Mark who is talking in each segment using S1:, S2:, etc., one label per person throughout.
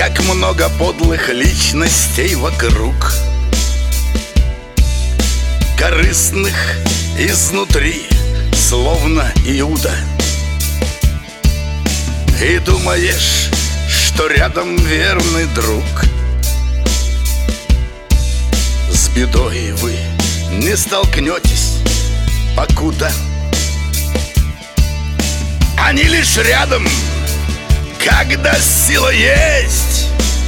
S1: как много подлых личностей вокруг, корыстных изнутри, словно Иуда. И думаешь, что рядом верный друг. С бедой вы не столкнетесь, покуда они лишь рядом, когда сила есть,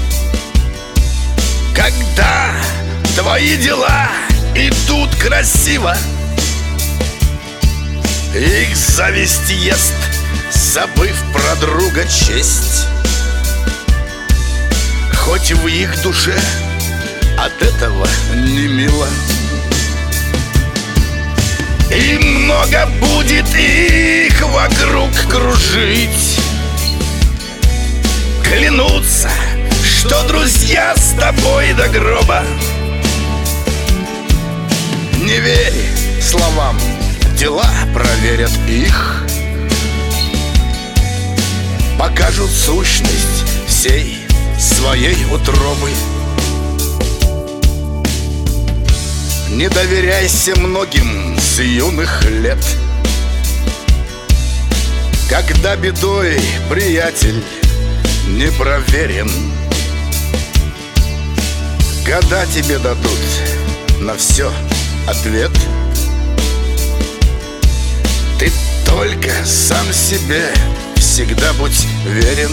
S1: когда твои дела идут красиво. Их зависть ест, забыв про друга честь. Хоть в их душе от этого не мило. И много будет их вокруг кружить, клянутся, что друзья с тобой до гроба. Не верь словам, дела проверят их, покажут сущность всей своей утробы. Не доверяйся многим с юных лет, когда бедой приятель не проверен. Года тебе дадут на все ответ. Ты только сам себе всегда будь верен.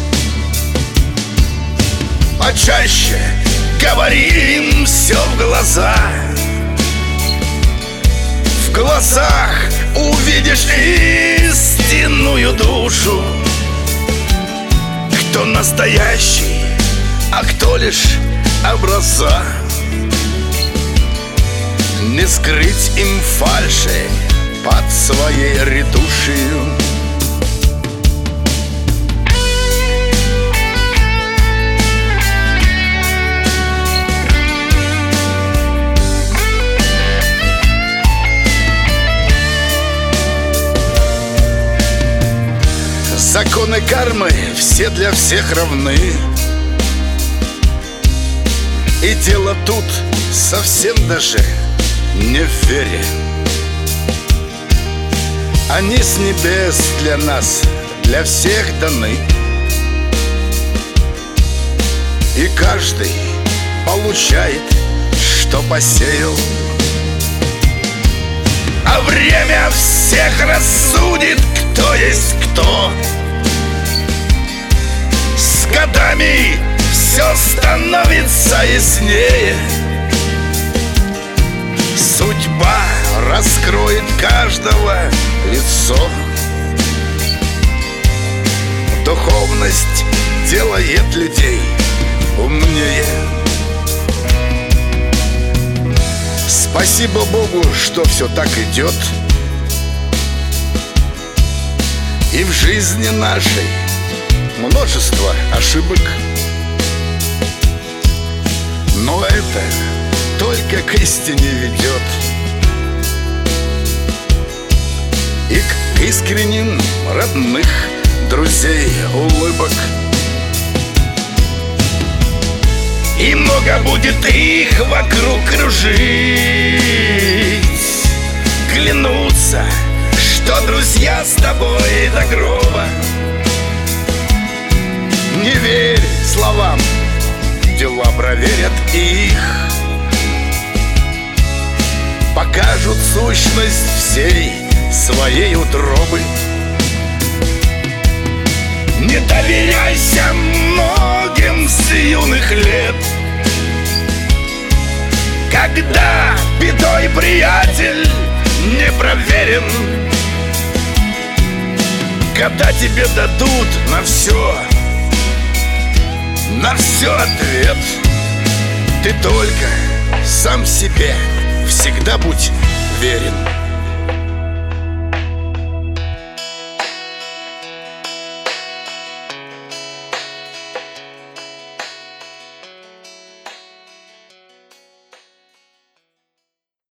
S1: Почаще говори им все в глаза. В глазах увидишь истинную душу. Кто настоящий, а кто лишь образа. Не скрыть им фальши под своей ретушью. Законы кармы все для всех равны. И дело тут совсем даже не в вере. Они с небес для нас, для всех даны. И каждый получает, что посеял. А время всех рассудит, кто есть кто. С годами все становится яснее. Судьба раскроет каждого лицо. Духовность делает людей умнее. Спасибо Богу, что все так идет. И в жизни нашей множество ошибок. Но это только к истине ведет. И к искренним родных друзей улыбок. И много будет их вокруг кружить. Клянутся, что друзья с тобой до гроба. Не верь словам, дела проверят их, покажут сущность всей своей утробы. Не доверяйся многим с юных лет, когда бедой приятель не проверен. Когда тебе дадут на все ответ, ты только сам себе всегда будь верен.